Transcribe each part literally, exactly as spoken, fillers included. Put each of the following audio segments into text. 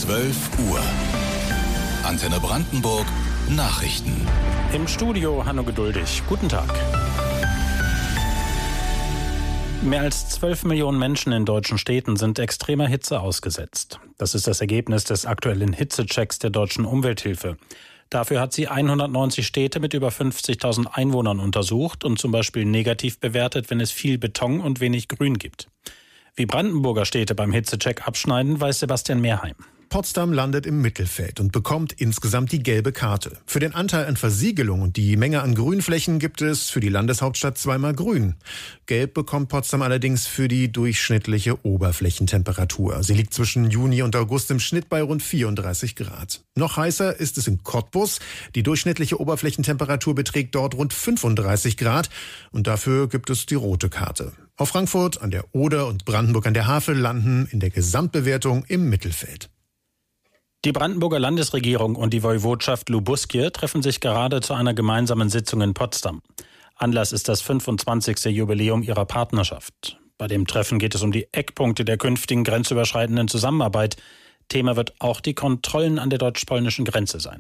zwölf Uhr. Antenne Brandenburg Nachrichten. Im Studio Hanno Geduldig. Guten Tag. Mehr als zwölf Millionen Menschen in deutschen Städten sind extremer Hitze ausgesetzt. Das ist das Ergebnis des aktuellen Hitzechecks der Deutschen Umwelthilfe. Dafür hat sie hundertneunzig Städte mit über fünfzigtausend Einwohnern untersucht und zum Beispiel negativ bewertet, wenn es viel Beton und wenig Grün gibt. Wie Brandenburger Städte beim Hitzecheck abschneiden, weiß Sebastian Mehrheim. Potsdam landet im Mittelfeld und bekommt insgesamt die gelbe Karte. Für den Anteil an Versiegelung und die Menge an Grünflächen gibt es für die Landeshauptstadt zweimal Grün. Gelb bekommt Potsdam allerdings für die durchschnittliche Oberflächentemperatur. Sie liegt zwischen Juni und August im Schnitt bei rund vierunddreißig Grad. Noch heißer ist es in Cottbus. Die durchschnittliche Oberflächentemperatur beträgt dort rund fünfunddreißig Grad und dafür gibt es die rote Karte. Auch Frankfurt an der Oder und Brandenburg an der Havel landen in der Gesamtbewertung im Mittelfeld. Die Brandenburger Landesregierung und die Woiwodschaft Lubuskie treffen sich gerade zu einer gemeinsamen Sitzung in Potsdam. Anlass ist das fünfundzwanzigste Jubiläum ihrer Partnerschaft. Bei dem Treffen geht es um die Eckpunkte der künftigen grenzüberschreitenden Zusammenarbeit. Thema wird auch die Kontrollen an der deutsch-polnischen Grenze sein.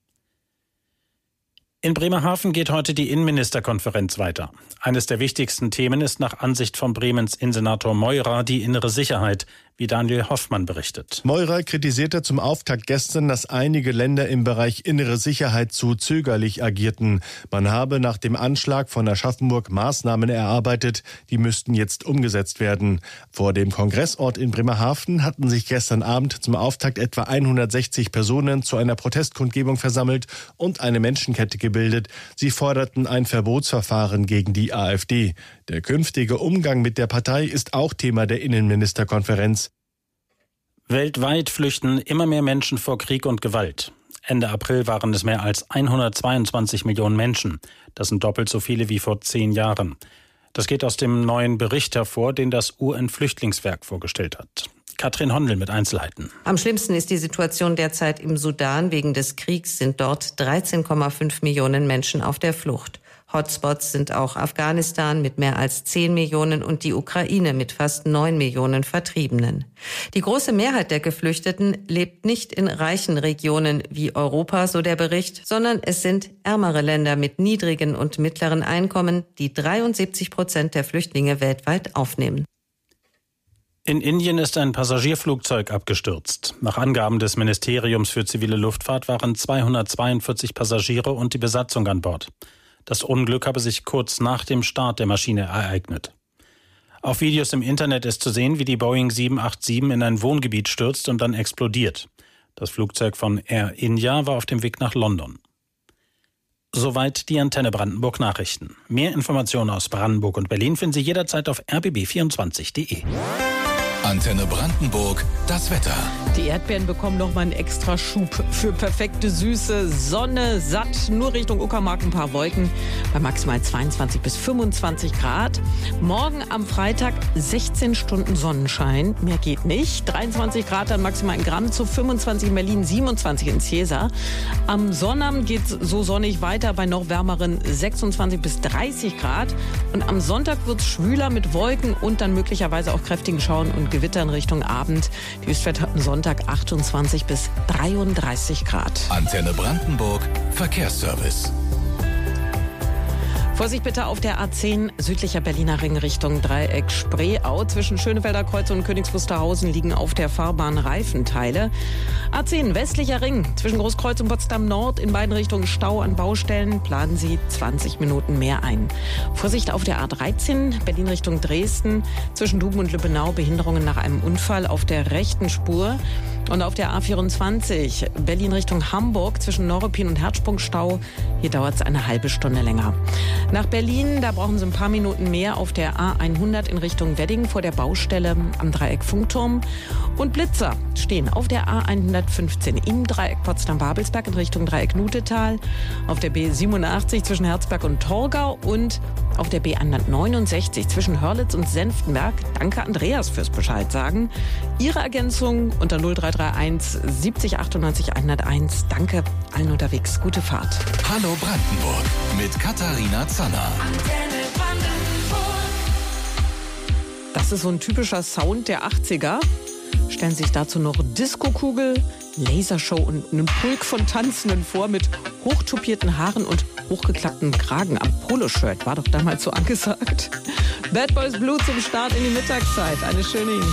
In Bremerhaven geht heute die Innenministerkonferenz weiter. Eines der wichtigsten Themen ist nach Ansicht von Bremens Innensenator Meurer die innere Sicherheit, wie Daniel Hoffmann berichtet. Meurer kritisierte zum Auftakt gestern, dass einige Länder im Bereich innere Sicherheit zu zögerlich agierten. Man habe nach dem Anschlag von Aschaffenburg Maßnahmen erarbeitet, die müssten jetzt umgesetzt werden. Vor dem Kongressort in Bremerhaven hatten sich gestern Abend zum Auftakt etwa hundertsechzig Personen zu einer Protestkundgebung versammelt und eine Menschenkette gebildet. Sie forderten ein Verbotsverfahren gegen die AfD. Der künftige Umgang mit der Partei ist auch Thema der Innenministerkonferenz. Weltweit flüchten immer mehr Menschen vor Krieg und Gewalt. Ende April waren es mehr als hundertzweiundzwanzig Millionen Menschen. Das sind doppelt so viele wie vor zehn Jahren. Das geht aus dem neuen Bericht hervor, den das U N-Flüchtlingswerk vorgestellt hat. Katrin Hondel mit Einzelheiten. Am schlimmsten ist die Situation derzeit im Sudan. Wegen des Kriegs sind dort dreizehn Komma fünf Millionen Menschen auf der Flucht. Hotspots sind auch Afghanistan mit mehr als zehn Millionen und die Ukraine mit fast neun Millionen Vertriebenen. Die große Mehrheit der Geflüchteten lebt nicht in reichen Regionen wie Europa, so der Bericht, sondern es sind ärmere Länder mit niedrigen und mittleren Einkommen, die dreiundsiebzig Prozent der Flüchtlinge weltweit aufnehmen. In Indien ist ein Passagierflugzeug abgestürzt. Nach Angaben des Ministeriums für zivile Luftfahrt waren zweihundertzweiundvierzig Passagiere und die Besatzung an Bord. Das Unglück habe sich kurz nach dem Start der Maschine ereignet. Auf Videos im Internet ist zu sehen, wie die Boeing sieben acht sieben in ein Wohngebiet stürzt und dann explodiert. Das Flugzeug von Air India war auf dem Weg nach London. Soweit die Antenne Brandenburg Nachrichten. Mehr Informationen aus Brandenburg und Berlin finden Sie jederzeit auf r b b vierundzwanzig punkt d e. Antenne Brandenburg, das Wetter. Die Erdbeeren bekommen noch mal einen extra Schub für perfekte Süße. Sonne, satt, nur Richtung Uckermark ein paar Wolken bei maximal zweiundzwanzig bis fünfundzwanzig Grad. Morgen am Freitag sechzehn Stunden Sonnenschein, mehr geht nicht. dreiundzwanzig Grad dann maximal in Gramm zu fünfundzwanzig in Berlin, siebenundzwanzig in Ziesa. Am Sonnabend geht es so sonnig weiter bei noch wärmeren sechsundzwanzig bis dreißig Grad. Und am Sonntag wird es schwüler mit Wolken und dann möglicherweise auch kräftigen Schauern und Gewittern Richtung Abend. Die Höchstwerte hatten Sonntag achtundzwanzig bis dreiunddreißig Grad. Antenne Brandenburg, Verkehrsservice. Vorsicht bitte auf der A zehn südlicher Berliner Ring Richtung Dreieck Spreeau. Zwischen Schönefelder Kreuz und Königs Wusterhausen liegen auf der Fahrbahn Reifenteile. A zehn westlicher Ring zwischen Großkreuz und Potsdam Nord in beiden Richtungen Stau an Baustellen. Planen Sie zwanzig Minuten mehr ein. Vorsicht auf der A dreizehn Berlin Richtung Dresden zwischen Duben und Lübbenau. Behinderungen nach einem Unfall auf der rechten Spur. Und auf der A vierundzwanzig Berlin Richtung Hamburg zwischen Neuruppin und Herzsprung-Stau. Hier dauert es eine halbe Stunde länger. Nach Berlin, da brauchen Sie ein paar Minuten mehr auf der A hundert in Richtung Wedding vor der Baustelle am Dreieck Funkturm. Und Blitzer stehen auf der A hundertfünfzehn im Dreieck Potsdam-Babelsberg in Richtung Dreieck Nutetal, auf der B siebenundachtzig zwischen Herzberg und Torgau und auf der B hundertneunundsechzig zwischen Hörlitz und Senftenberg. Danke Andreas fürs Bescheid sagen. Ihre Ergänzung unter null drei drei eins siebzig achtundneunzig hunderteins. Danke allen unterwegs. Gute Fahrt. Hallo Brandenburg mit Katharina Zanner. Das ist so ein typischer Sound der achtziger. stellen sich dazu noch Diskokugel, Lasershow und einen Pulk von Tanzenden vor mit hochtupierten Haaren und hochgeklappten Kragen am Poloshirt. War doch damals so angesagt. Bad Boys Blue zum Start in die Mittagszeit. Eine schöne Ihnen.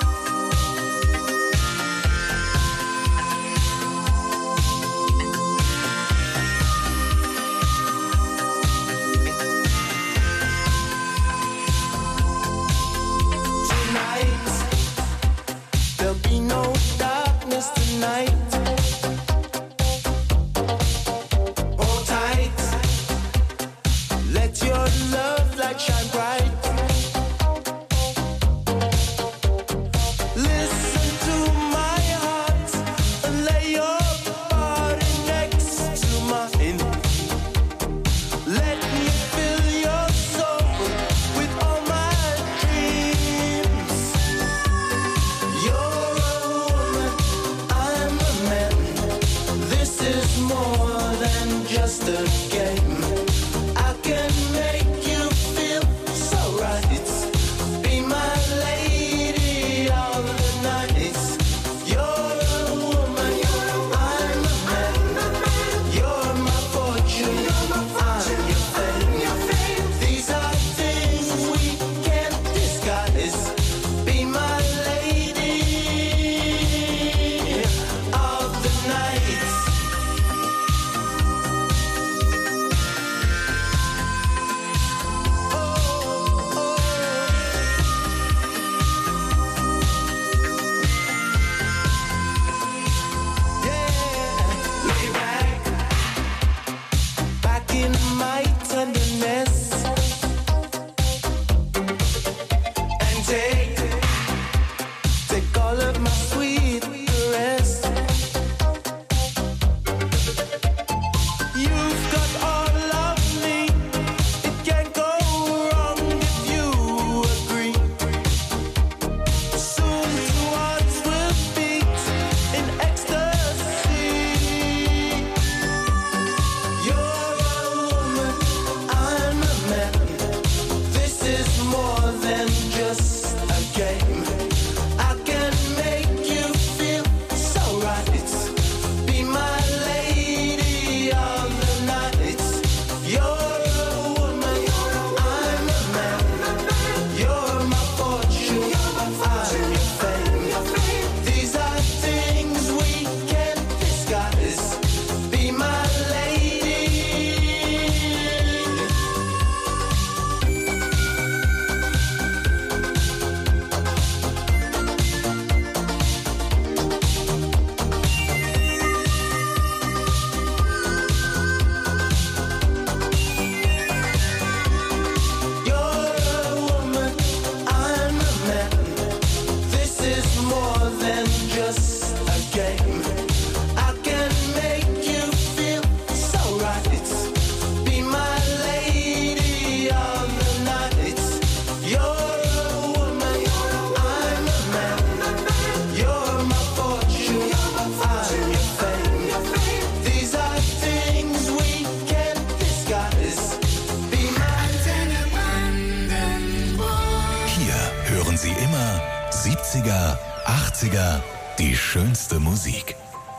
siebziger, achtziger, die schönste Musik.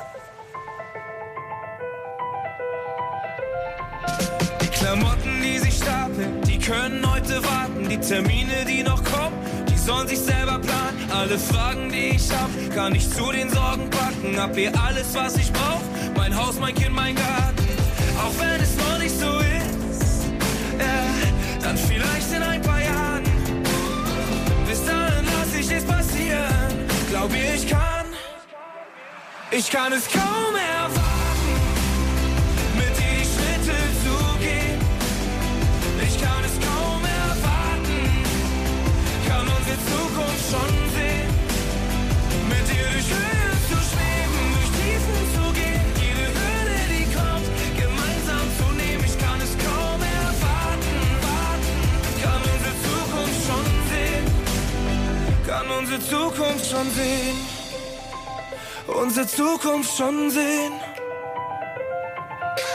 Die Klamotten, die sich stapeln, die können heute warten. Die Termine, die noch kommen, die sollen sich selber planen. Alle Fragen, die ich hab, kann ich zu den Sorgen packen. Hab hier alles, was ich brauch, mein Haus, mein Kind, mein Garten. Auch wenn es noch nicht so ist, ja, dann vielleicht in ein paar Jahren. Bis dahin lass ich es passieren, glaub mir, ich kann, ich kann es kaum erwarten, mit dir die Schritte zu gehen. Ich kann es kaum erwarten, kann unsere Zukunft schon sehen. Mit dir durch Höhen zu schweben, durch Tiefen zu gehen. Jede Hürde, die kommt, gemeinsam zu nehmen. Ich kann es kaum erwarten, warten, kann unsere Zukunft schon sehen. Kann unsere Zukunft schon sehen. Unsere Zukunft schon sehen.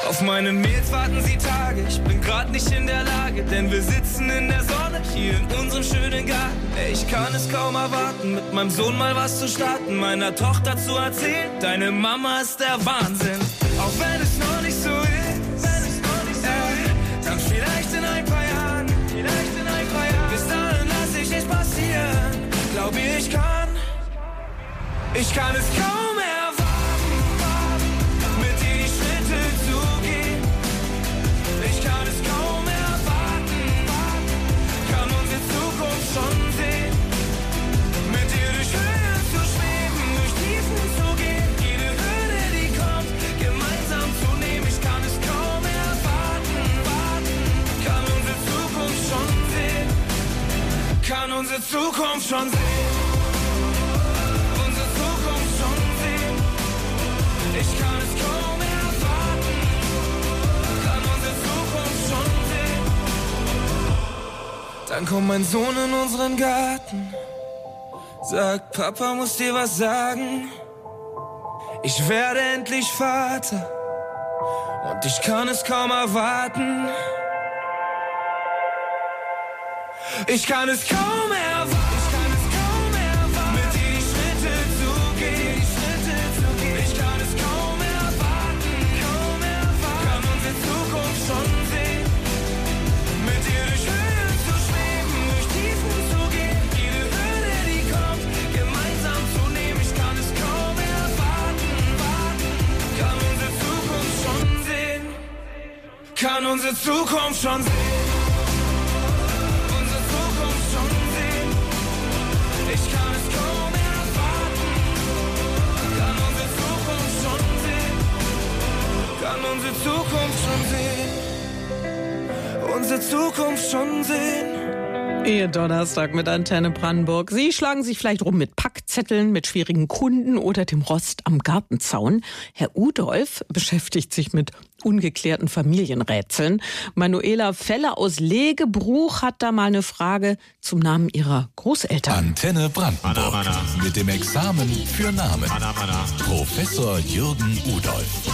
Auf meinen Mails warten sie Tage, ich bin grad nicht in der Lage, denn wir sitzen in der Sonne hier in unserem schönen Garten. Ey, ich kann es kaum erwarten, mit meinem Sohn mal was zu starten, meiner Tochter zu erzählen, deine Mama ist der Wahnsinn. Auch wenn es noch nicht so ist, wenn es noch nicht so ist, dann vielleicht in ein paar Jahren, vielleicht in ein paar Jahren. Bis dahin lass ich nicht passieren, glaub mir, ich kann, ich kann es kaum erwarten, mit dir die Schritte zu gehen. Ich kann es kaum erwarten, kann unsere Zukunft schon sehen. Mit dir durch Höhen zu schweben, durch Tiefen zu gehen. Jede Hürde, die kommt, gemeinsam zu nehmen. Ich kann es kaum erwarten, kann unsere Zukunft schon sehen. Kann unsere Zukunft schon sehen. Unsere Zukunft schon sehen. Ich kann es kaum erwarten, kann unsere Zukunft schon sehen. Dann kommt mein Sohn in unseren Garten, sagt, Papa muss dir was sagen. Ich werde endlich Vater und ich kann es kaum erwarten. Ich kann es kaum erwarten. Ich kann es kaum erwarten, mit dir die Schritte zu gehen, die Schritte zu gehen. Ich kann es kaum erwarten, kaum erwarten, kann unsere Zukunft schon sehen. Mit dir durch Höhen zu schweben, durch Tiefen zu gehen. Jede Hürde, die kommt, gemeinsam zu nehmen. Ich kann es kaum erwarten, kann unsere Zukunft schon sehen. Kann unsere Zukunft schon sehen. Ich kann es kaum erwarten, kann unsere Zukunft schon sehen, kann unsere Zukunft schon sehen, unsere Zukunft schon sehen. Ihr Donnerstag mit Antenne Brandenburg. Sie schlagen sich vielleicht rum mit Packzetteln, mit schwierigen Kunden oder dem Rost am Gartenzaun. Herr Udolf beschäftigt sich mit ungeklärten Familienrätseln. Manuela Feller aus Legebruch hat da mal eine Frage zum Namen ihrer Großeltern. Antenne Brandenburg mit dem Examen für Namen. Professor Jürgen Udolf.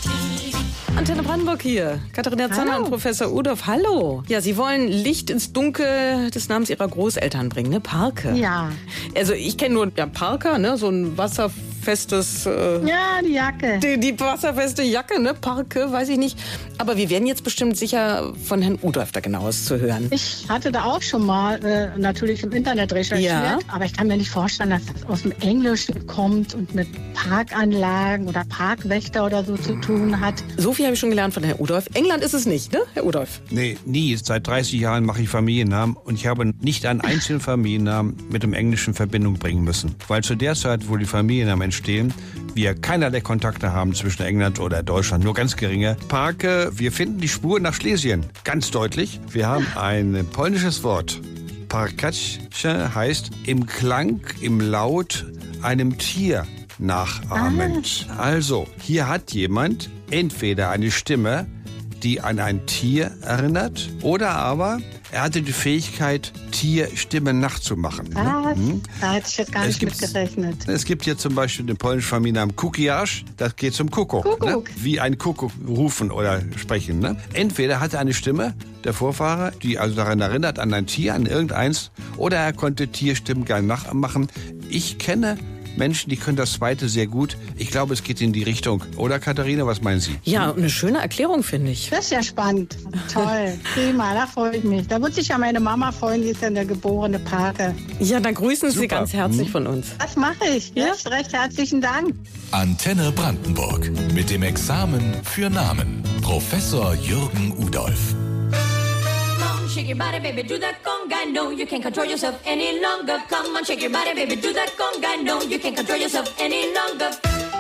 Antenne Brandenburg hier. Katharina Zanner und Professor Udolf, hallo. Ja, Sie wollen Licht ins Dunkel des Namens Ihrer Großeltern bringen, ne? Parke. Ja. Also ich kenne nur ja, Parker, ne? So ein wasserfestes... Äh, ja, die Jacke. Die, die wasserfeste Jacke, ne? Parke, weiß ich nicht. Aber wir werden jetzt bestimmt sicher von Herrn Udolf da genaues zu hören. Ich hatte da auch schon mal äh, natürlich im Internet recherchiert. Ja. Aber ich kann mir nicht vorstellen, dass das aus dem Englischen kommt und mit Parkanlagen oder Parkwächter oder so zu tun hat. So viel habe ich schon gelernt von Herrn Udolf. England ist es nicht, ne, Herr Udolf? Nee, nie. Seit dreißig Jahren mache ich Familiennamen und ich habe nicht einen einzigen Familiennamen mit dem Englischen in Verbindung bringen müssen. Weil zu der Zeit, wo die Familiennamen entstehen, wir keinerlei Kontakte haben zwischen England oder Deutschland, nur ganz geringe. Parke, wir finden die Spur nach Schlesien, ganz deutlich. Wir haben ein polnisches Wort. Parkacze heißt im Klang, im Laut einem Tier nachahmend. Ah. Also, hier hat jemand entweder eine Stimme, die an ein Tier erinnert, oder aber er hatte die Fähigkeit, Tierstimmen nachzumachen. Was? Hm? Da hätte ich jetzt gar nicht mit gerechnet. Es gibt hier zum Beispiel den polnischen Familiennamen Kukiasz, das geht zum Kuckuck. Kuckuck. Ne? Wie ein Kuckuck rufen oder sprechen. Ne? Entweder hatte er eine Stimme, der Vorfahre, die also daran erinnert, an ein Tier, an irgendeins, oder er konnte Tierstimmen gerne nachmachen. Ich kenne Menschen, die können das Zweite sehr gut. Ich glaube, es geht in die Richtung. Oder, Katharina, was meinen Sie? Ja, eine schöne Erklärung, finde ich. Das ist ja spannend. Toll. Prima, da freue ich mich. Da wird sich ja meine Mama freuen, die ist ja eine geborene Parke. Ja, dann grüßen Sie Super. ganz herzlich hm. von uns. Das mache ich. Ja? Recht, recht herzlichen Dank. Antenne Brandenburg mit dem Examen für Namen. Professor Jürgen Udolf. Shake your body, baby, do that conga. No, you can't control yourself any longer. Come on, shake your body, baby, do that conga. No, you can't control yourself any longer.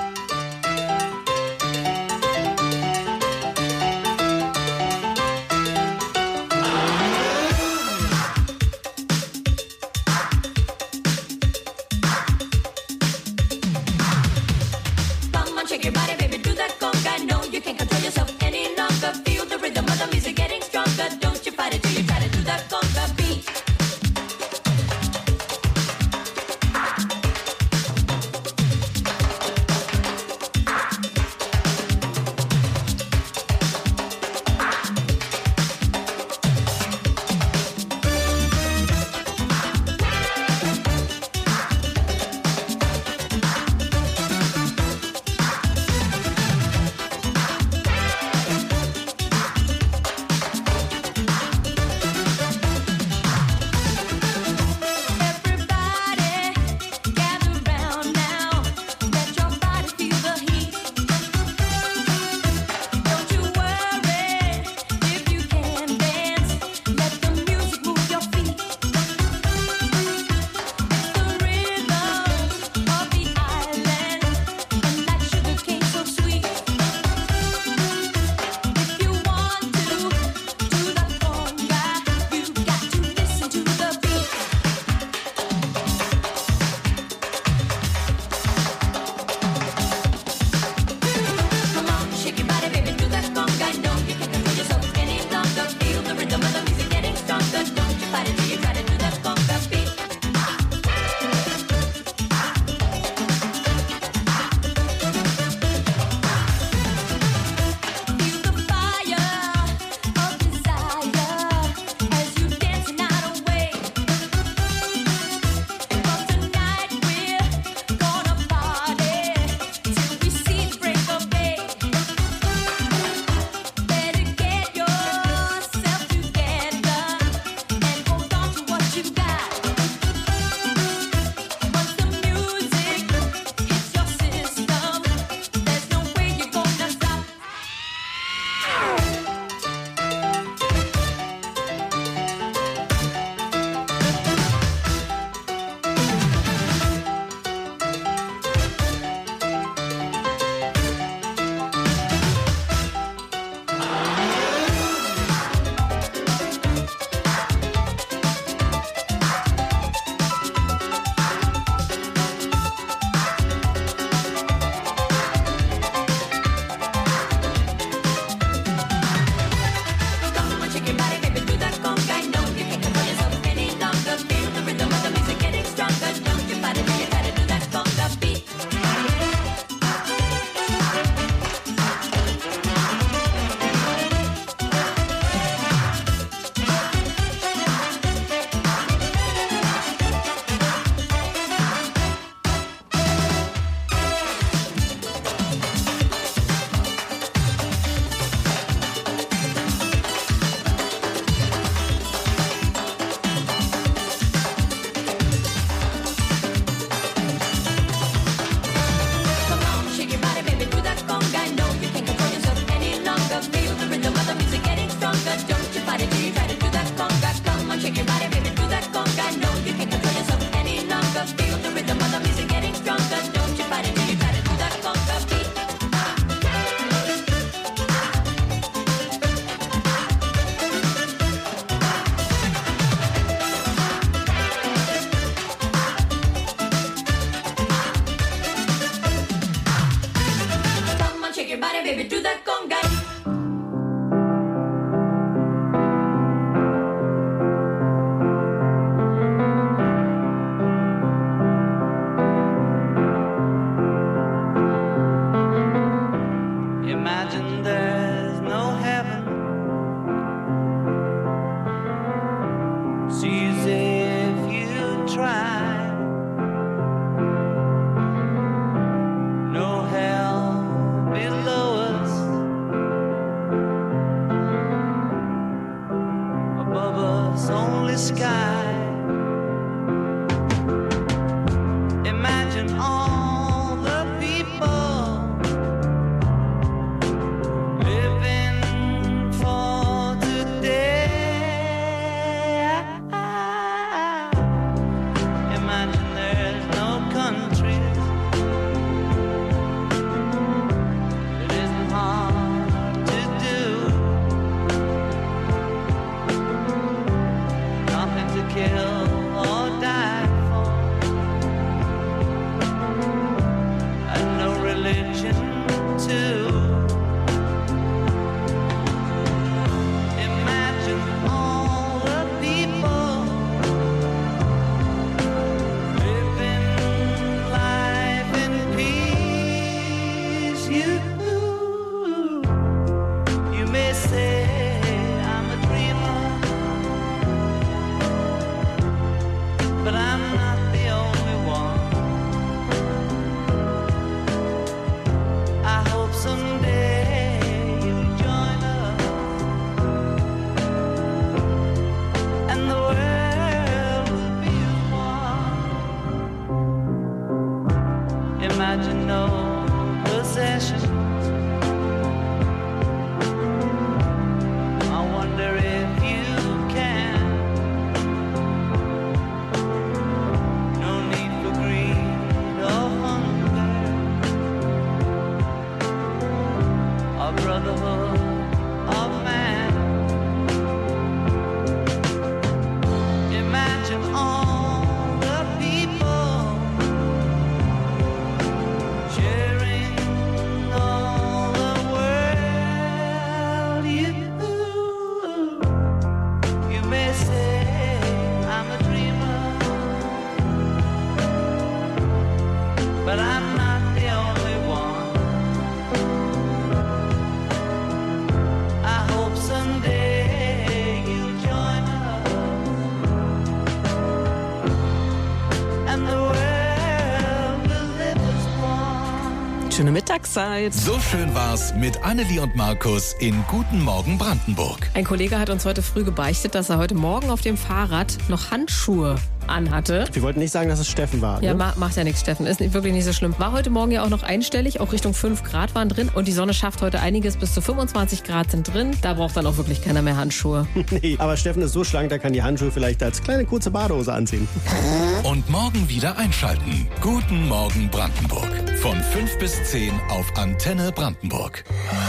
Come on, shake your body, baby, do that conga. No, you can't control yourself any longer. Feel the rhythm of the music getting stronger. Don't you fight it till you try to do that conga beat. you. You may say I'm a dreamer, but I'm not the only one. I hope someday you'll join us and the world will be as one. Imagine no possessions. I wonder if you can. No need for greed or hunger, or brotherhood of man. Imagine all the people sharing all the world. You, you may say I'm a dreamer, but I'm not the only one. I hope someday you'll join us and the world will live as one. Schöne Mittagszeit. So schön war's mit Annelie und Markus in Guten Morgen Brandenburg. Ein Kollege hat uns heute früh gebeichtet, dass er heute Morgen auf dem Fahrrad noch Handschuhe anhatte. Wir wollten nicht sagen, dass es Steffen war. Ja, ne? ma macht ja nichts, Steffen. Ist wirklich nicht so schlimm. War heute Morgen ja auch noch einstellig, auch Richtung fünf Grad waren drin. Und die Sonne schafft heute einiges, bis zu fünfundzwanzig Grad sind drin. Da braucht dann auch wirklich keiner mehr Handschuhe. Nee, aber Steffen ist so schlank, der kann die Handschuhe vielleicht als kleine kurze Badehose anziehen. Und morgen wieder einschalten. Guten Morgen Brandenburg. Von fünf bis zehn auf Antenne Brandenburg.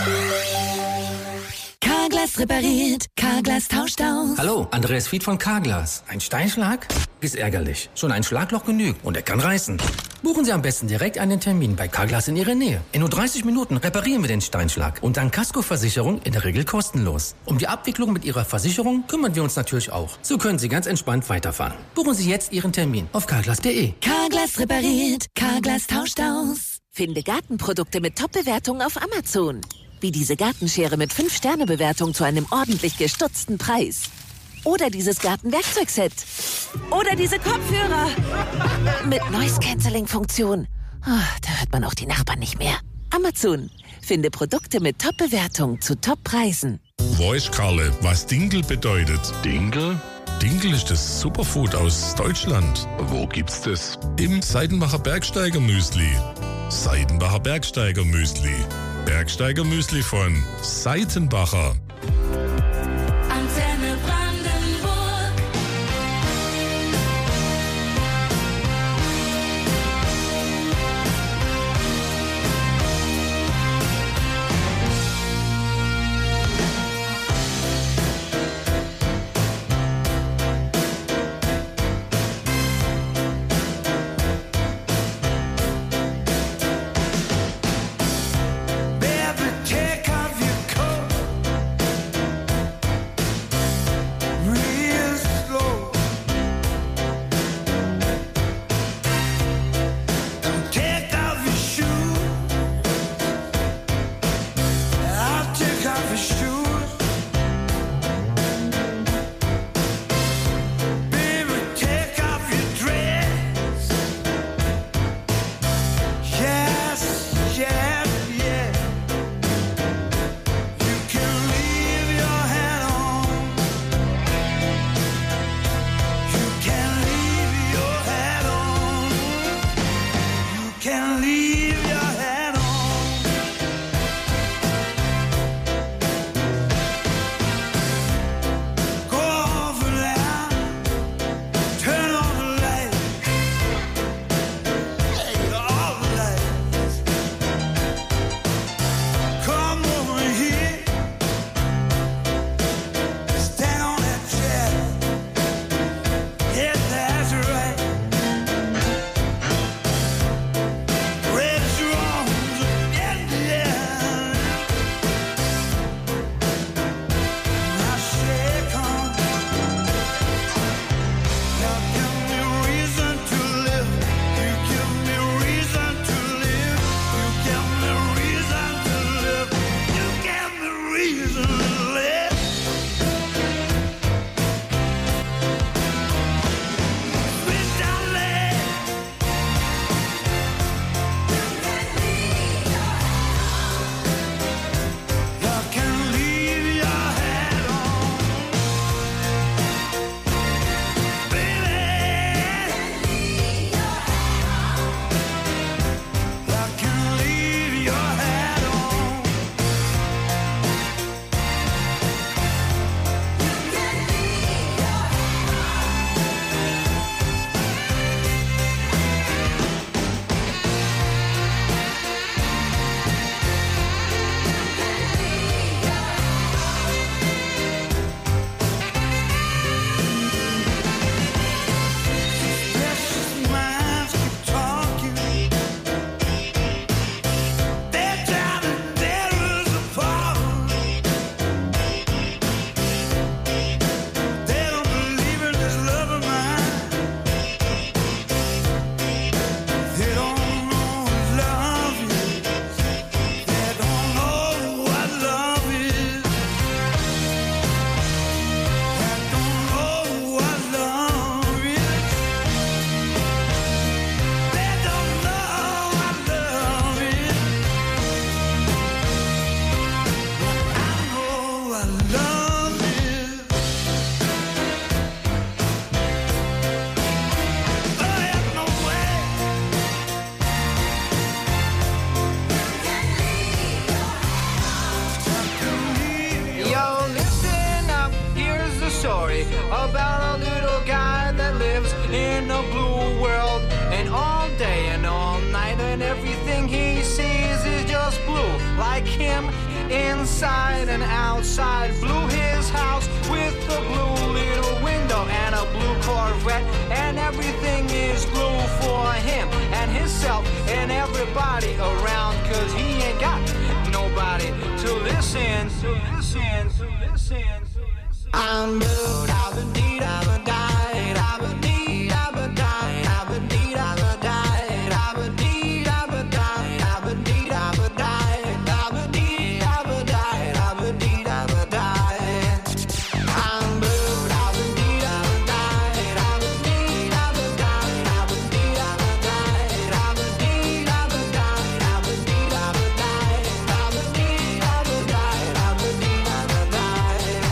Carglass repariert, Carglass tauscht aus. Hallo, Andreas Fied von Carglass. Ein Steinschlag? Ist ärgerlich. Schon ein Schlagloch genügt und er kann reißen. Buchen Sie am besten direkt einen Termin bei Carglass in Ihrer Nähe. In nur dreißig Minuten reparieren wir den Steinschlag und dann Kaskoversicherung in der Regel kostenlos. Um die Abwicklung mit Ihrer Versicherung kümmern wir uns natürlich auch. So können Sie ganz entspannt weiterfahren. Buchen Sie jetzt Ihren Termin auf carglass punkt de. Carglass repariert, Carglass tauscht aus. Finde Gartenprodukte mit Top-Bewertungen auf Amazon. Wie diese Gartenschere mit fünf Sterne Bewertung zu einem ordentlich gestutzten Preis. Oder dieses Gartenwerkzeugset. Oder diese Kopfhörer. Mit Noise-Canceling-Funktion. Oh, da hört man auch die Nachbarn nicht mehr. Amazon. Finde Produkte mit Top-Bewertung zu Top-Preisen. Weiß Karle, was Dinkel bedeutet? Dinkel? Dinkel ist das Superfood aus Deutschland. Wo gibt's das? Im Seidenbacher Bergsteiger Müsli. Seidenbacher Bergsteiger Müsli. Bergsteiger Müsli von Seitenbacher. Antenne Brandenburg. Every take off your coat a blue world, and all day and all night, and everything he sees is just blue, like him inside and outside. Blue his house with a blue little window and a blue Corvette, and everything is blue for him and himself and everybody around, cause he ain't got nobody to listen, to listen, to listen, to listen. I'm blue, I've been deed, I've been died, I've been deed, I've been died, I've been deed, I've been died, I've been deed, I've been died, I've been deed, I've been died, I've been deed, I've been died, I've been deed, I've been died. I'm blue, I've been deed, I've been died, I've been deed, I've been died, I've been deed, I've been died, I've been deed, I've been died, I've been deed, I've been died, I've been deed, I've been died, I've been deed, I've been died.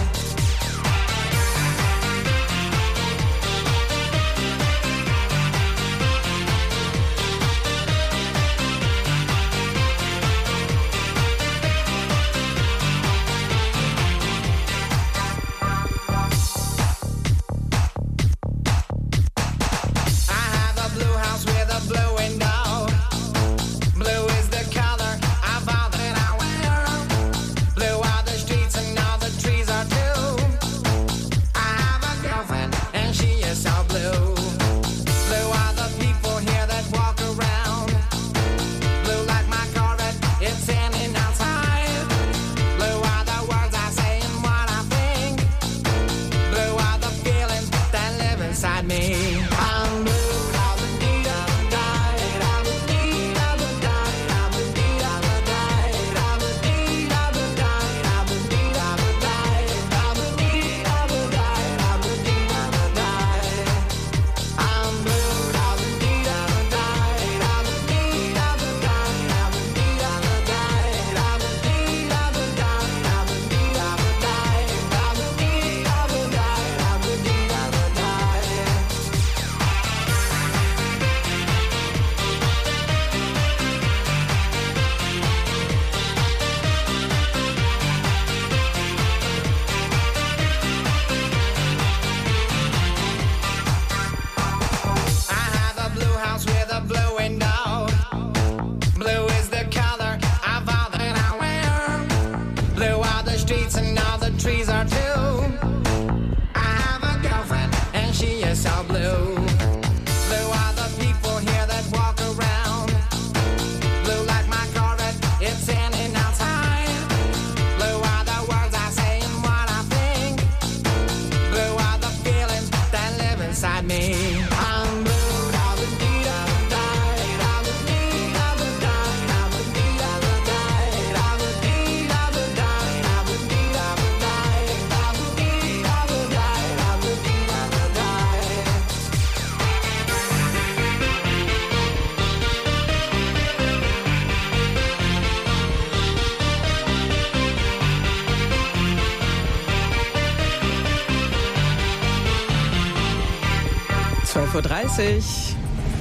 zwölf Uhr dreißig.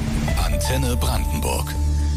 Antenne Brandenburg.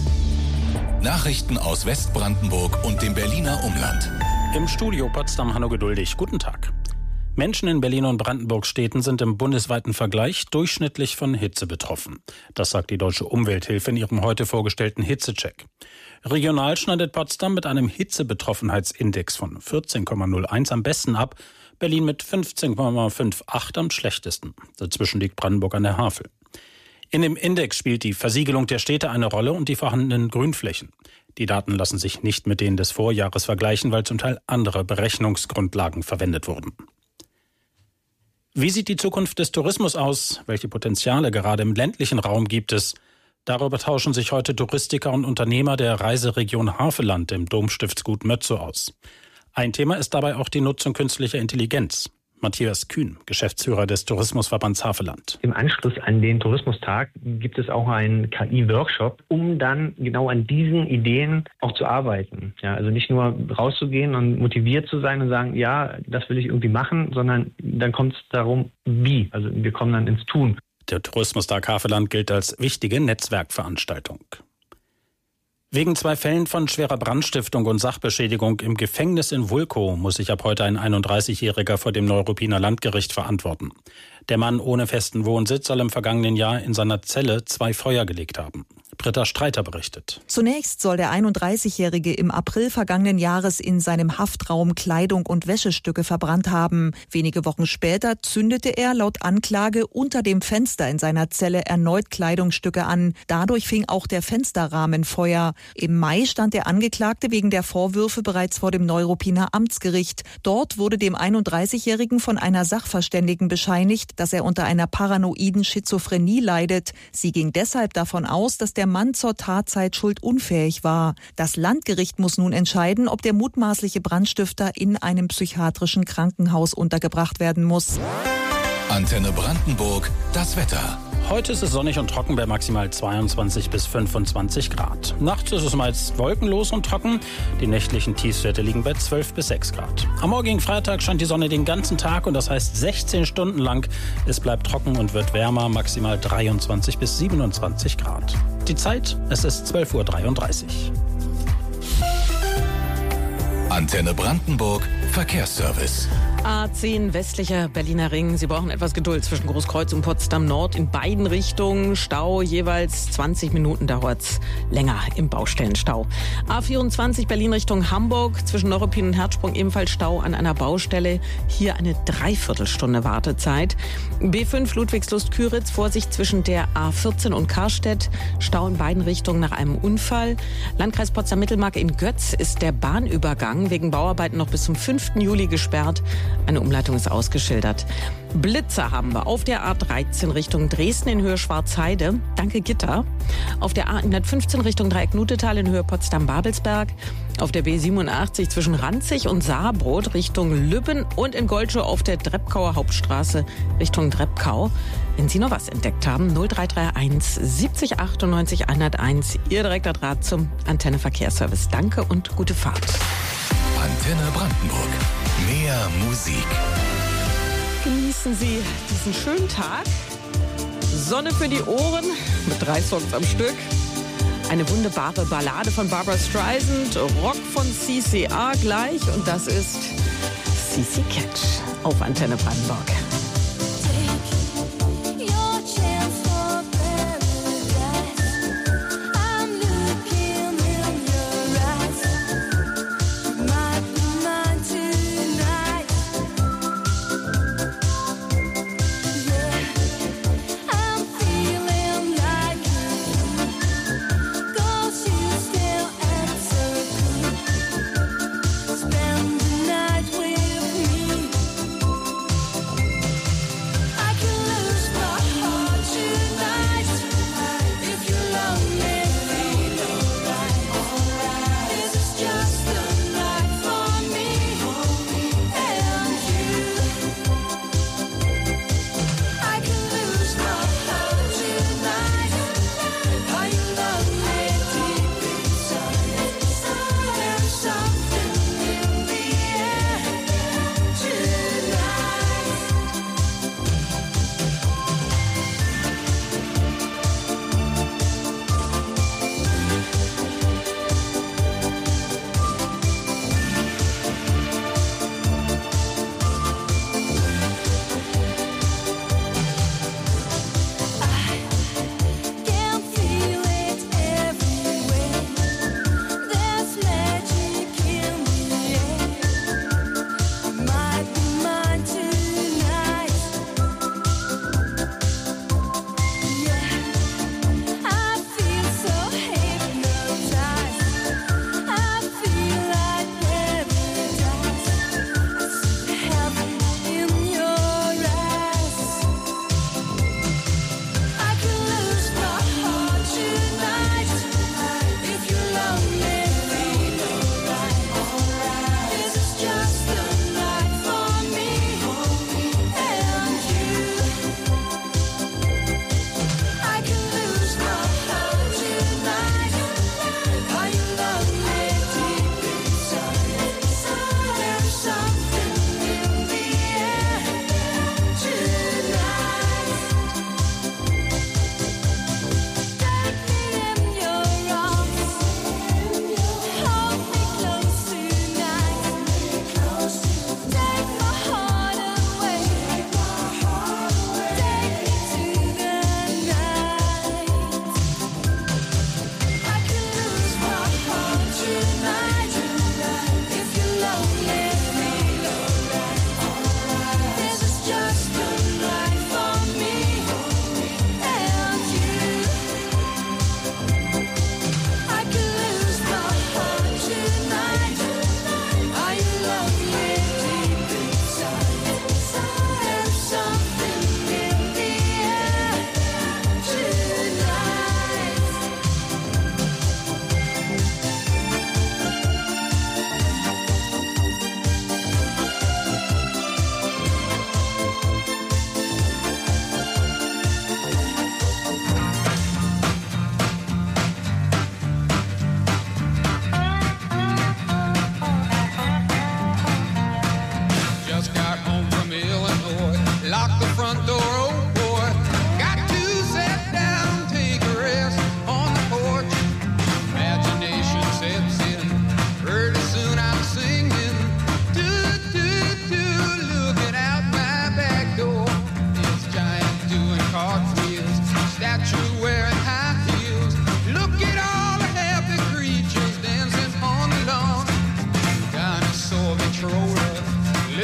Nachrichten aus Westbrandenburg und dem Berliner Umland. Im Studio Potsdam Hanno Geduldig. Guten Tag. Menschen in Berlin und Brandenburg Städten sind im bundesweiten Vergleich durchschnittlich von Hitze betroffen. Das sagt die Deutsche Umwelthilfe in ihrem heute vorgestellten Hitzecheck. Regional schneidet Potsdam mit einem Hitzebetroffenheitsindex von vierzehn Komma null eins am besten ab, Berlin mit fünfzehn Komma achtundfünfzig am schlechtesten. Dazwischen liegt Brandenburg an der Havel. In dem Index spielt die Versiegelung der Städte eine Rolle und die vorhandenen Grünflächen. Die Daten lassen sich nicht mit denen des Vorjahres vergleichen, weil zum Teil andere Berechnungsgrundlagen verwendet wurden. Wie sieht die Zukunft des Tourismus aus? Welche Potenziale gerade im ländlichen Raum gibt es? Darüber tauschen sich heute Touristiker und Unternehmer der Reiseregion Havelland im Domstiftsgut Mötzow aus. Ein Thema ist dabei auch die Nutzung künstlicher Intelligenz. Matthias Kühn, Geschäftsführer des Tourismusverbands Havelland. Im Anschluss an den Tourismustag gibt es auch einen K I-Workshop, um dann genau an diesen Ideen auch zu arbeiten. Ja, also nicht nur rauszugehen und motiviert zu sein und sagen, ja, das will ich irgendwie machen, sondern dann kommt es darum, wie. Also wir kommen dann ins Tun. Der Tourismustag Havelland gilt als wichtige Netzwerkveranstaltung. Wegen zwei Fällen von schwerer Brandstiftung und Sachbeschädigung im Gefängnis in Vulkow muss sich ab heute ein einunddreißigjähriger vor dem Neuruppiner Landgericht verantworten. Der Mann ohne festen Wohnsitz soll im vergangenen Jahr in seiner Zelle zwei Feuer gelegt haben. Britta Streiter berichtet. Zunächst soll der einunddreißigjährige im April vergangenen Jahres in seinem Haftraum Kleidung und Wäschestücke verbrannt haben. Wenige Wochen später zündete er laut Anklage unter dem Fenster in seiner Zelle erneut Kleidungsstücke an. Dadurch fing auch der Fensterrahmen Feuer. Im Mai stand der Angeklagte wegen der Vorwürfe bereits vor dem Neuruppiner Amtsgericht. Dort wurde dem einunddreißigjährigen von einer Sachverständigen bescheinigt, dass er unter einer paranoiden Schizophrenie leidet. Sie ging deshalb davon aus, dass der Mann zur Tatzeit schuldunfähig war. Das Landgericht muss nun entscheiden, ob der mutmaßliche Brandstifter in einem psychiatrischen Krankenhaus untergebracht werden muss. Antenne Brandenburg, das Wetter. Heute ist es sonnig und trocken bei maximal zweiundzwanzig bis fünfundzwanzig Grad. Nachts ist es meist wolkenlos und trocken. Die nächtlichen Tiefstwerte liegen bei zwölf bis sechs Grad. Am morgigen Freitag scheint die Sonne den ganzen Tag und das heißt sechzehn Stunden lang. Es bleibt trocken und wird wärmer, maximal dreiundzwanzig bis siebenundzwanzig Grad. Die Zeit, es ist zwölf Uhr dreiunddreißig. Antenne Brandenburg, Verkehrsservice. A zehn westlicher Berliner Ring. Sie brauchen etwas Geduld zwischen Großkreuz und Potsdam Nord in beiden Richtungen. Stau jeweils zwanzig Minuten dauert's länger im Baustellenstau. A vierundzwanzig Berlin Richtung Hamburg. Zwischen Neuruppin und Herzsprung ebenfalls Stau an einer Baustelle. Hier eine Dreiviertelstunde Wartezeit. B fünf Ludwigslust-Küritz. Vorsicht zwischen der A vierzehn und Karstedt. Stau in beiden Richtungen nach einem Unfall. Landkreis Potsdam-Mittelmark in Götz ist der Bahnübergang wegen Bauarbeiten noch bis zum fünften Juli gesperrt. Eine Umleitung ist ausgeschildert. Blitzer haben wir auf der A dreizehn Richtung Dresden in Höhe Schwarzheide. Danke Gitter. Auf der A hundertfünfzehn Richtung Dreieck-Nutetal in Höhe Potsdam-Babelsberg. Auf der B siebenundachtzig zwischen Ranzig und Saarbrot Richtung Lübben und in Goldschow auf der Dreppkauer Hauptstraße Richtung Dreppkau. Wenn Sie noch was entdeckt haben, null drei drei eins siebzig achtundneunzig hunderteins, Ihr direkter Draht zum Antenne Verkehrsservice. Danke und gute Fahrt. Antenne Brandenburg. Mehr Musik. Genießen Sie diesen schönen Tag. Sonne für die Ohren mit drei Songs am Stück. Eine wunderbare Ballade von Barbra Streisand, Rock von C C A gleich und das ist C C Catch auf Antenne Brandenburg.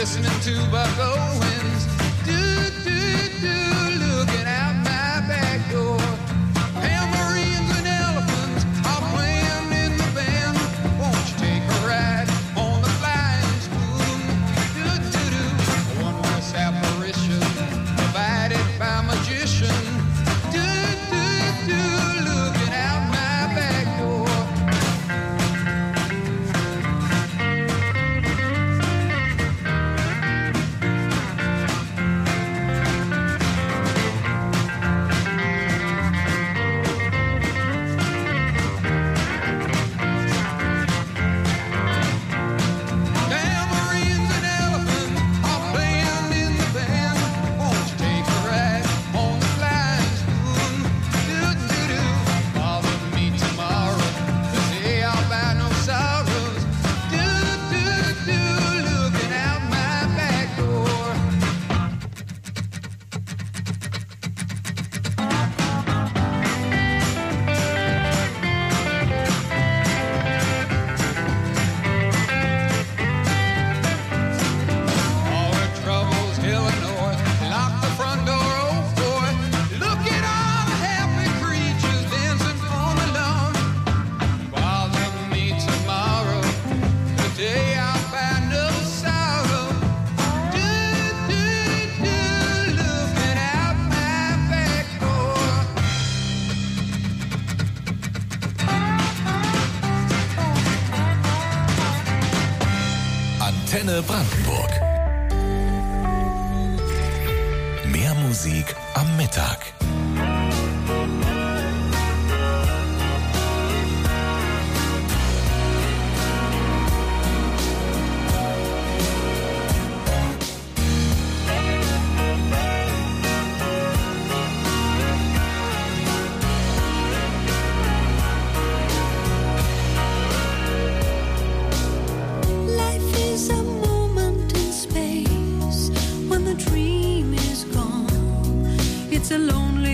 listening to Buck Owens. Do, do, do, looking out my back door. Tambourines and elephants are playing in the band. Won't you take a ride on the flying spoon? Do, do, do, a wondrous apparition provided by magician. Do, do, do, looking out my back door. Tambourines and elephants are playing in the band. Won't you take a ride on the flying spoon? Do, do, do, bother me tomorrow, the day I'll buy no sorrows. Do, do, do, looking out my back door. All the troubles, Illinois, lock the front door, oh boy. Look at all the happy creatures dancing on the lawn. Bother me tomorrow, the day I'll find no sorrow. Do, do, do, looking out my back door. Antenne Brandenburg. Mehr Musik am Mittag. Life is a moment in space when the dream is gone. It's a lonely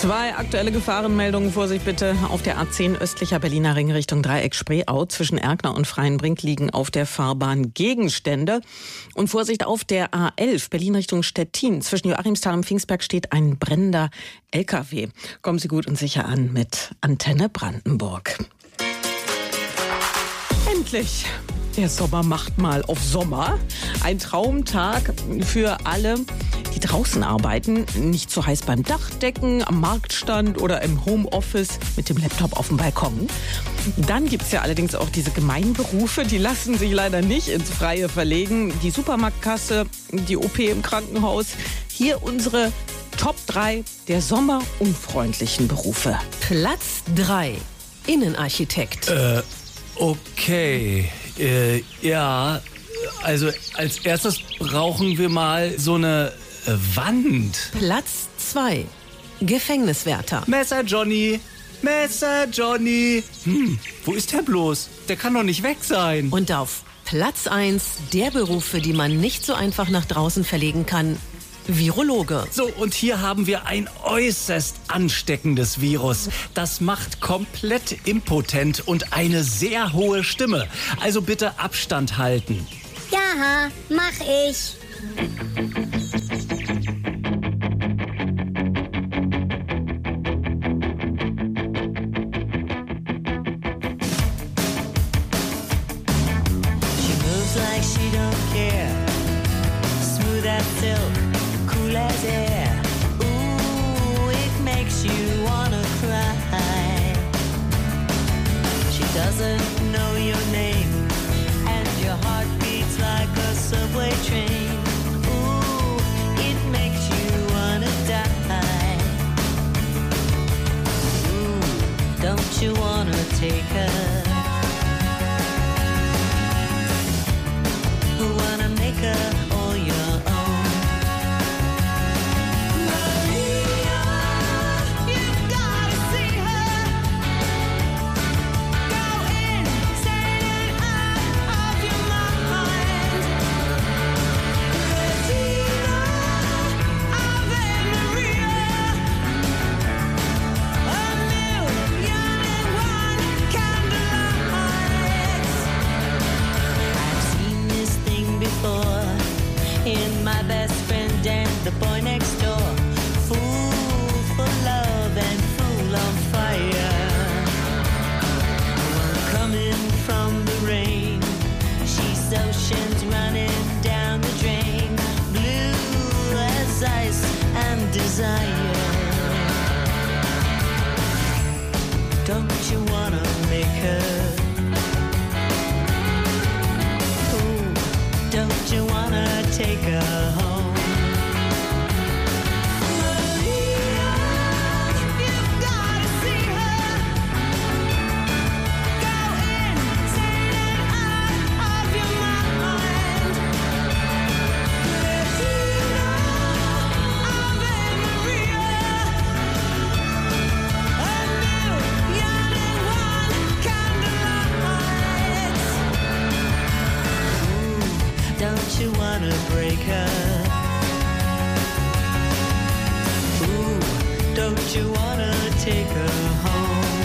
Zwei aktuelle Gefahrenmeldungen. Vorsicht bitte auf der A zehn östlicher Berliner Ring Richtung Dreieck Spreeau. Zwischen Erkner und Freienbrink liegen auf der Fahrbahn Gegenstände. Und Vorsicht auf der A elf Berlin Richtung Stettin. Zwischen Joachimsthal und Pfingstberg steht ein brennender L K W. Kommen Sie gut und sicher an mit Antenne Brandenburg. Endlich! Der Sommer macht mal auf Sommer. Ein Traumtag für alle, die draußen arbeiten. Nicht so heiß beim Dachdecken, am Marktstand oder im Homeoffice mit dem Laptop auf dem Balkon. Dann gibt es ja allerdings auch diese Gemeinberufe, die lassen sich leider nicht ins Freie verlegen. Die Supermarktkasse, die O P im Krankenhaus. Hier unsere Top drei der sommerunfreundlichen Berufe. Platz drei. Innenarchitekt. Äh, okay. Äh, ja, also als erstes brauchen wir mal so eine äh, Wand. Platz zwei. Gefängniswärter. Messer Johnny, Messer Johnny. Hm, wo ist der bloß? Der kann doch nicht weg sein. Und auf Platz eins der Berufe, die man nicht so einfach nach draußen verlegen kann. Virologe. So, und hier haben wir ein äußerst ansteckendes Virus. Das macht komplett impotent und eine sehr hohe Stimme. Also bitte Abstand halten. Ja, mach ich. She moves like she don't care. Smooth as silk. As air. Ooh, it makes you wanna cry. She doesn't know your name, and your heart beats like a subway train. Ooh, it makes you wanna die. Ooh, don't you wanna take her? Wanna make her all your own? In my best friend and the boy next door. Fool for love and fool on fire. Coming from the rain, she's oceans running down the drain. Blue as ice and desire. Don't you wanna make her? Don't you wanna take her home? Maria, you've gotta see her. Go insane and out of your mind. Bettina, Ave Maria. A million and one candlelights. Don't you wanna break her? Ooh, don't you wanna take her home?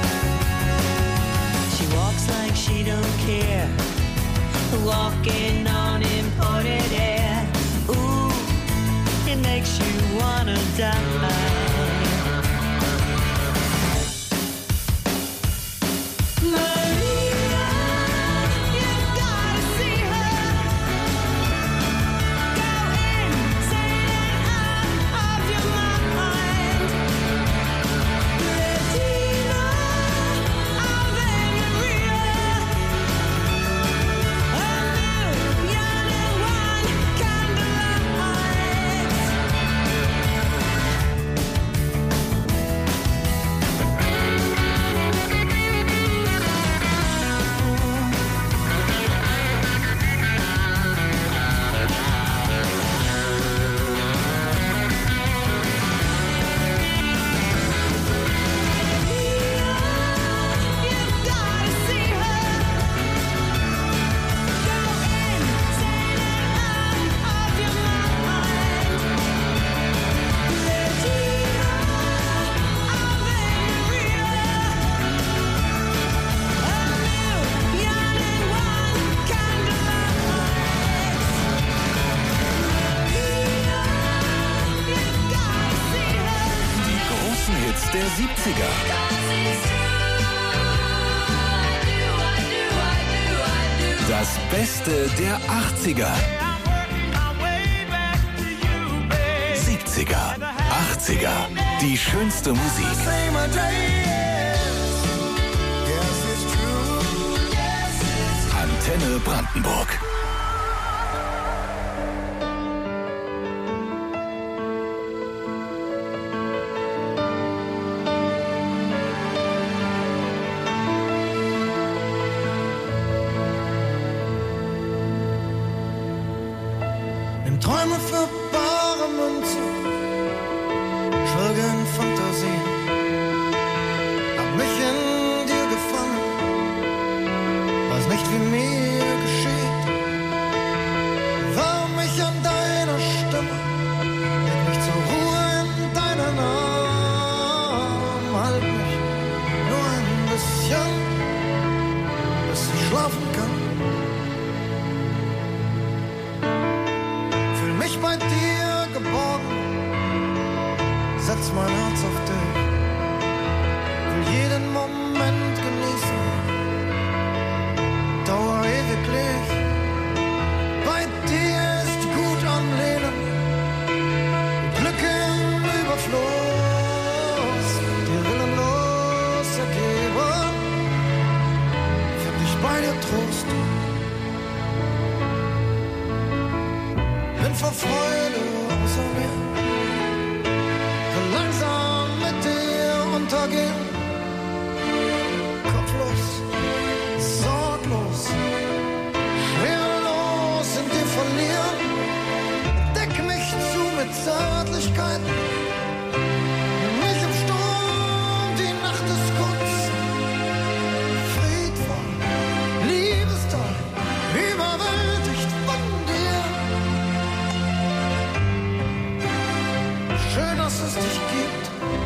She walks like she don't care, walking on imported air. Ooh, it makes you wanna die. Hits der siebziger. Das Beste der achtziger. siebziger, achtziger. Die schönste Musik. Antenne Brandenburg. Nimm Träume für bare Münze, schwelge in Fantasien, hab mich in dir gefangen, weiß nicht wie mir geschieht, warm mich an deiner Stimme, leg mich zur Ruhe in deinen Arm, halt mich nur ein bisschen, bis ich schlafen kann. Mich bei dir geborgen, setz mein Herz auf dich, will jeden Moment genießen, dauer ewiglich. Bei dir ist gut am Leben, Glück im Überfluss, dir willenlos ergeben, find ich bei dir Trost. Vor Freude außer mir, will langsam mit dir untergehen, kopflos, sorglos, schwerelos in dir verlieren, deck mich zu mit Zärtlichkeit, mich im Sturm, die Nacht ist kurz, friedvoll, liebestoll, überwältigt von dir. Schön, dass es dich gibt.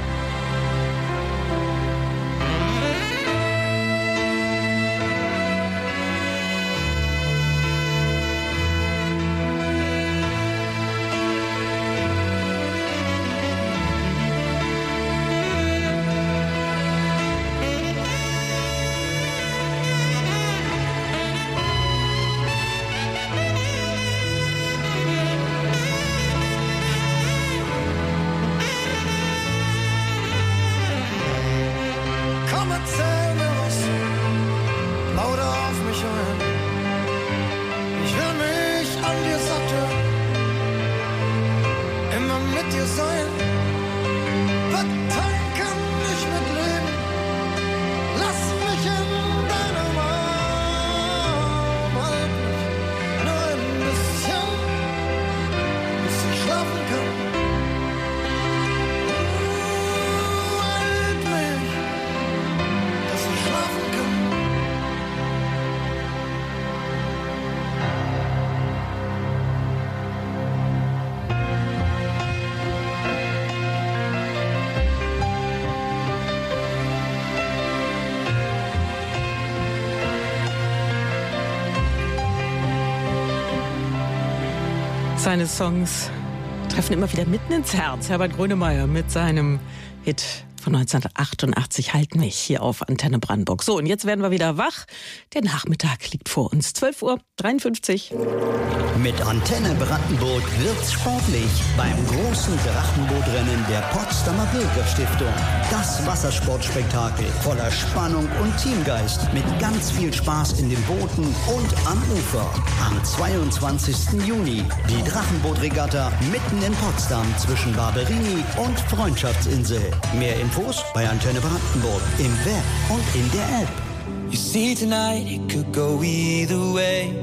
Seine Songs treffen immer wieder mitten ins Herz. Herbert Grönemeyer mit seinem Hit von neunzehnhundertachtundachtzig, Halt mich, hier auf Antenne Brandenburg. So, und jetzt werden wir wieder wach. Der Nachmittag liegt vor uns. zwölf Uhr dreiundfünfzig. Mit Antenne Brandenburg wird's sportlich beim großen Drachenbootrennen der Potsdamer Bürgerstiftung. Das Wassersportspektakel voller Spannung und Teamgeist mit ganz viel Spaß in den Booten und am Ufer. Am zweiundzwanzigsten Juni die Drachenbootregatta mitten in Potsdam zwischen Barberini und Freundschaftsinsel. Mehr Infos bei Antenne Brandenburg im Web und in der App. You see tonight it could go either way.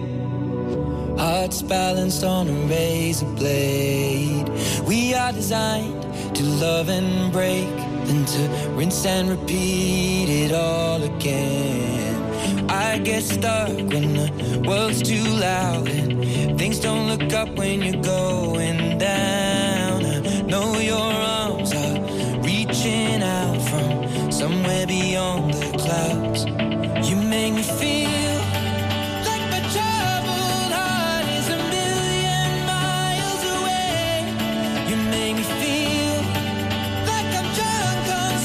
Hearts balanced on a razor blade. We are designed to love and break, then to rinse and repeat it all again. I get stuck when the world's too loud and things don't look up when you're going down. I know your arms are reaching out from somewhere beyond the clouds. You make me feel like my troubled heart is a million miles away. You make me feel like I'm drunk on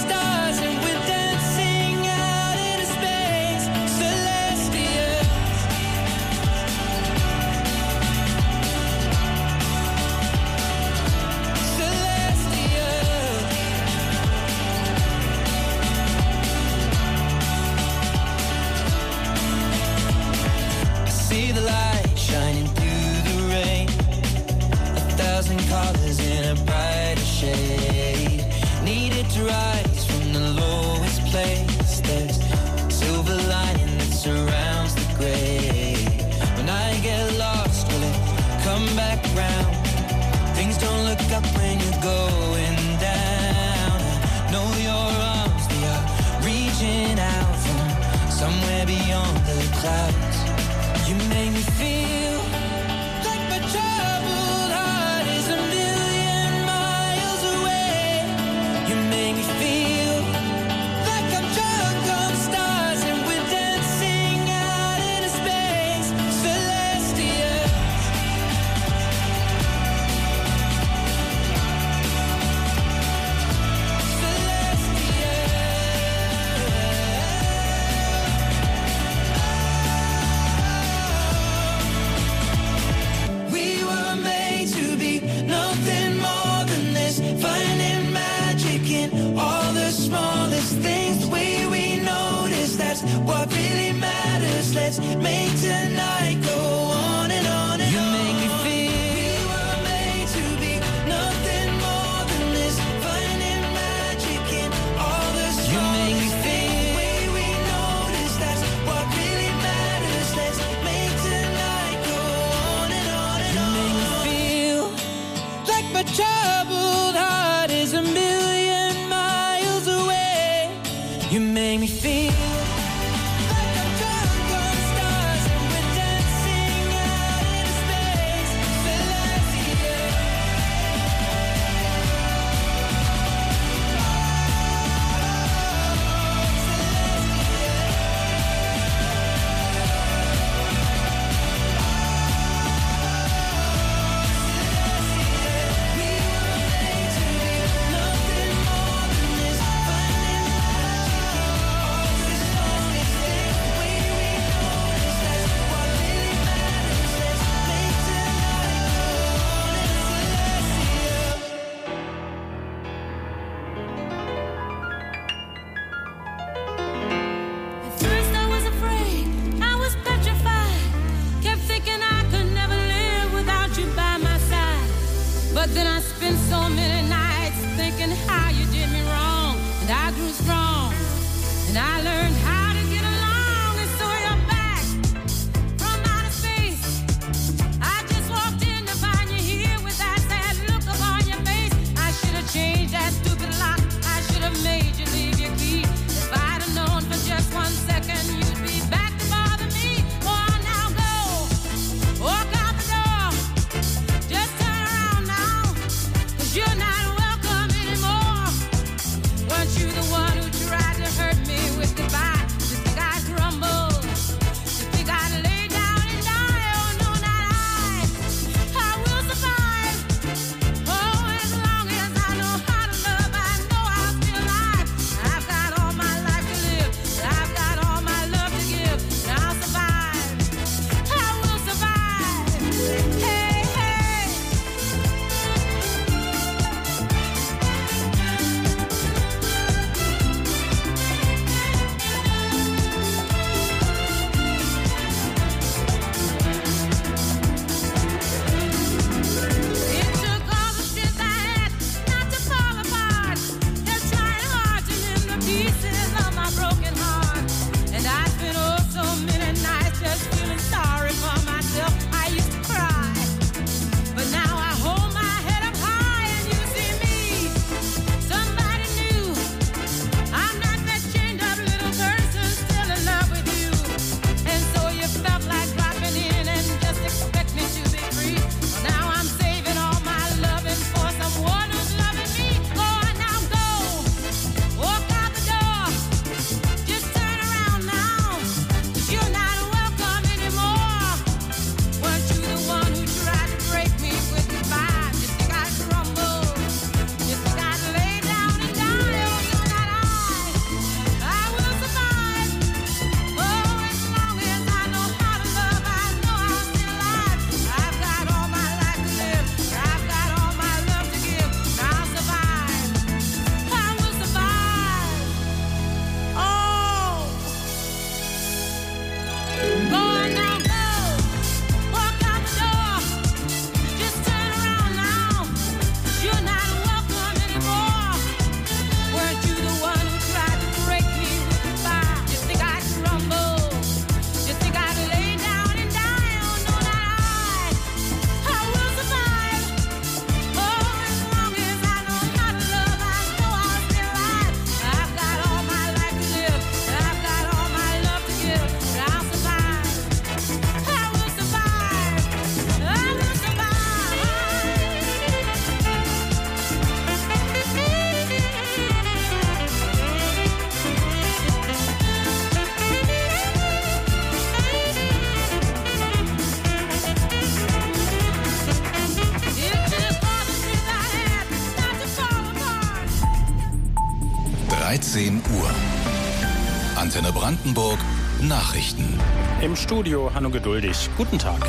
shade. Needed to rise from the lowest place. There's silver lining that surrounds the gray. When I get lost, will it come back round? Things don't look up when you're going down. I know your arms, they are reaching out from somewhere beyond the clouds. You make me feel like my troubled heart is a million miles away. You make me feel like I'm drunk on stars and we're dancing out into space, celestial. We were made to be nothing more than this, finding magic in all the smallest things. The way we notice, that's what really matters. Let's make tonight go on and on and on. You make me feel we were made to be nothing more than this, finding magic in all the smallest things. The way we notice, that's what really matters. Let's make tonight go on and on and on. You make me feel like my troubled heart is a million miles away. You make me feel like I'm drunk on stars and we're dancing out into space, celestial. dreizehn Uhr. Antenne Brandenburg Nachrichten. Im Studio Hanno Geduldig. Guten Tag.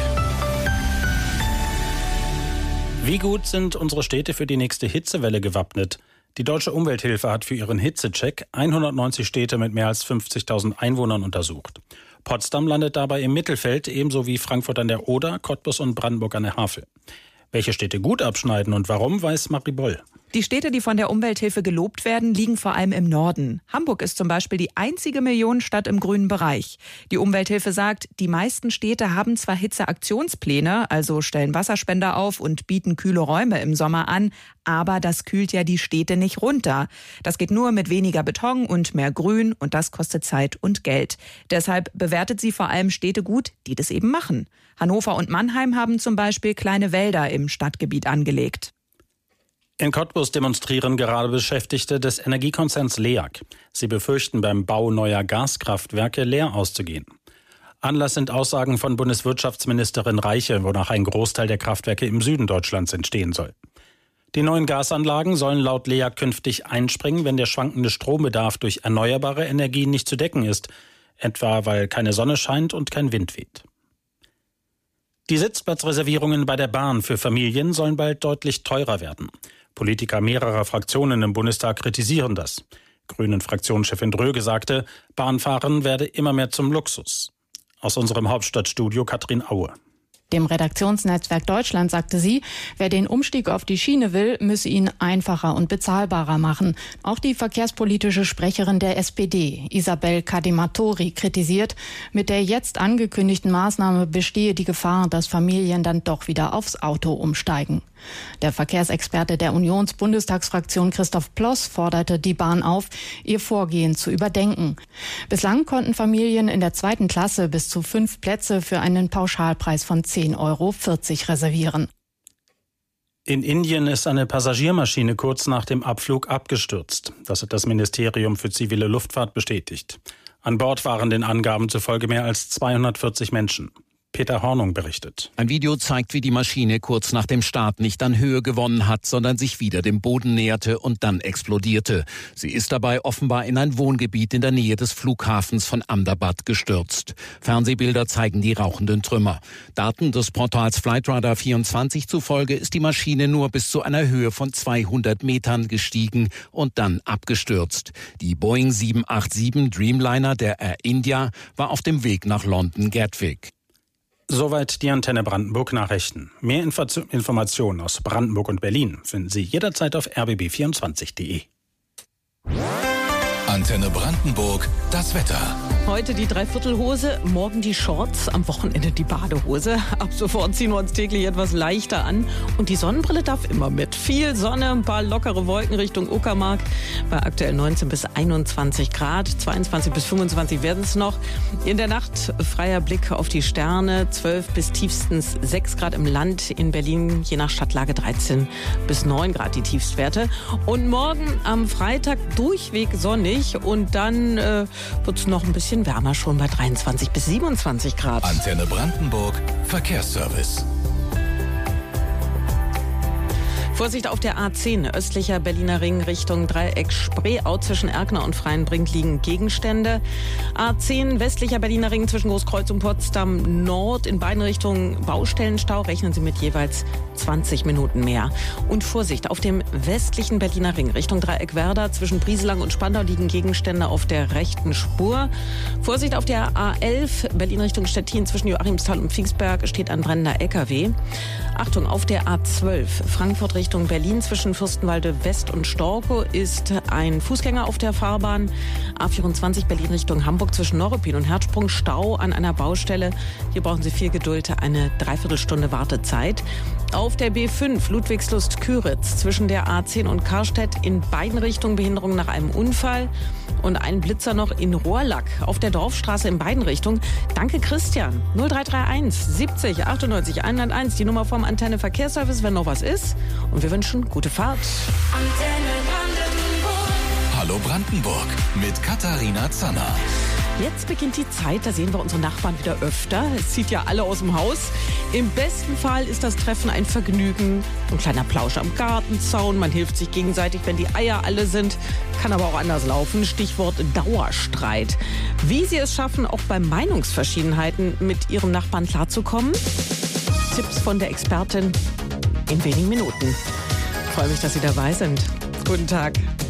Wie gut sind unsere Städte für die nächste Hitzewelle gewappnet? Die Deutsche Umwelthilfe hat für ihren Hitzecheck hundertneunzig Städte mit mehr als fünfzigtausend Einwohnern untersucht. Potsdam landet dabei im Mittelfeld, ebenso wie Frankfurt an der Oder, Cottbus und Brandenburg an der Havel. Welche Städte gut abschneiden und warum, weiß Marie Boll. Die Städte, die von der Umwelthilfe gelobt werden, liegen vor allem im Norden. Hamburg ist zum Beispiel die einzige Millionenstadt im grünen Bereich. Die Umwelthilfe sagt, die meisten Städte haben zwar Hitzeaktionspläne, also stellen Wasserspender auf und bieten kühle Räume im Sommer an, aber das kühlt ja die Städte nicht runter. Das geht nur mit weniger Beton und mehr Grün und das kostet Zeit und Geld. Deshalb bewertet sie vor allem Städte gut, die das eben machen. Hannover und Mannheim haben zum Beispiel kleine Wälder im Stadtgebiet angelegt. In Cottbus demonstrieren gerade Beschäftigte des Energiekonzerns LEAG. Sie befürchten, beim Bau neuer Gaskraftwerke leer auszugehen. Anlass sind Aussagen von Bundeswirtschaftsministerin Reiche, wonach ein Großteil der Kraftwerke im Süden Deutschlands entstehen soll. Die neuen Gasanlagen sollen laut LEAG künftig einspringen, wenn der schwankende Strombedarf durch erneuerbare Energien nicht zu decken ist, etwa weil keine Sonne scheint und kein Wind weht. Die Sitzplatzreservierungen bei der Bahn für Familien sollen bald deutlich teurer werden. Politiker mehrerer Fraktionen im Bundestag kritisieren das. Grünen-Fraktionschefin Dröge sagte, Bahnfahren werde immer mehr zum Luxus. Aus unserem Hauptstadtstudio Katrin Aue. Dem Redaktionsnetzwerk Deutschland sagte sie, wer den Umstieg auf die Schiene will, müsse ihn einfacher und bezahlbarer machen. Auch die verkehrspolitische Sprecherin der S P D, Isabel Cadematori, kritisiert, mit der jetzt angekündigten Maßnahme bestehe die Gefahr, dass Familien dann doch wieder aufs Auto umsteigen. Der Verkehrsexperte der Unions-Bundestagsfraktion Christoph Ploss forderte die Bahn auf, ihr Vorgehen zu überdenken. Bislang konnten Familien in der zweiten Klasse bis zu fünf Plätze für einen Pauschalpreis von zehn Euro vierzig reservieren. In Indien ist eine Passagiermaschine kurz nach dem Abflug abgestürzt. Das hat das Ministerium für zivile Luftfahrt bestätigt. An Bord waren den Angaben zufolge mehr als zweihundertvierzig Menschen. Peter Hornung berichtet. Ein Video zeigt, wie die Maschine kurz nach dem Start nicht an Höhe gewonnen hat, sondern sich wieder dem Boden näherte und dann explodierte. Sie ist dabei offenbar in ein Wohngebiet in der Nähe des Flughafens von Ahmedabad gestürzt. Fernsehbilder zeigen die rauchenden Trümmer. Daten des Portals Flightradar vierundzwanzig zufolge ist die Maschine nur bis zu einer Höhe von zweihundert Metern gestiegen und dann abgestürzt. Die Boeing sieben acht sieben Dreamliner der Air India war auf dem Weg nach London Gatwick. Soweit die Antenne Brandenburg Nachrichten. Mehr Info- Informationen aus Brandenburg und Berlin finden Sie jederzeit auf r b b vierundzwanzig punkt d e. Antenne Brandenburg, das Wetter. Heute die Dreiviertelhose, morgen die Shorts, am Wochenende die Badehose. Ab sofort ziehen wir uns täglich etwas leichter an. Und die Sonnenbrille darf immer mit. Viel Sonne, ein paar lockere Wolken Richtung Uckermark. Bei aktuell neunzehn bis einundzwanzig Grad, zweiundzwanzig bis fünfundzwanzig werden es noch. In der Nacht freier Blick auf die Sterne, zwölf bis tiefstens sechs Grad im Land. In Berlin je nach Stadtlage dreizehn bis neun Grad die Tiefstwerte. Und morgen am Freitag durchweg sonnig. Und dann äh, wird es noch ein bisschen wärmer, schon bei dreiundzwanzig bis siebenundzwanzig Grad. Antenne Brandenburg, Verkehrsservice. Vorsicht auf der A zehn, östlicher Berliner Ring Richtung Dreieck Spreeau. Zwischen Erkner und Freienbrink liegen Gegenstände. A zehn, westlicher Berliner Ring zwischen Großkreuz und Potsdam Nord. In beiden Richtungen Baustellenstau. Rechnen Sie mit jeweils zwanzig Minuten mehr. Und Vorsicht auf dem westlichen Berliner Ring Richtung Dreieck Werder. Zwischen Brieselang und Spandau liegen Gegenstände auf der rechten Spur. Vorsicht auf der A elf, Berlin Richtung Stettin. Zwischen Joachimsthal und Pfingstberg steht ein brennender L K W. Achtung, auf der A zwölf, Frankfurt Richtung Berlin zwischen Fürstenwalde West und Storkow ist ein Fußgänger auf der Fahrbahn. A vierundzwanzig Berlin Richtung Hamburg zwischen Neuruppin und Herzsprung Stau an einer Baustelle. Hier brauchen Sie viel Geduld, eine Dreiviertelstunde Wartezeit. Auf der B fünf Ludwigslust-Küritz zwischen der A zehn und Karstedt in beiden Richtungen Behinderung nach einem Unfall. Und ein Blitzer noch in Rohrlack auf der Dorfstraße in beiden Richtungen. Danke Christian. null drei drei eins siebzig achtundneunzig hunderteins, die Nummer vom Antenne Verkehrsservice, wenn noch was ist. Und wir wünschen gute Fahrt. Hallo Brandenburg mit Katharina Zanner. Jetzt beginnt die Zeit, da sehen wir unsere Nachbarn wieder öfter. Es zieht ja alle aus dem Haus. Im besten Fall ist das Treffen ein Vergnügen. Ein kleiner Plausch am Gartenzaun. Man hilft sich gegenseitig, wenn die Eier alle sind. Kann aber auch anders laufen. Stichwort Dauerstreit. Wie Sie es schaffen, auch bei Meinungsverschiedenheiten mit Ihrem Nachbarn klarzukommen? Tipps von der Expertin in wenigen Minuten. Ich freue mich, dass Sie dabei sind. Guten Tag.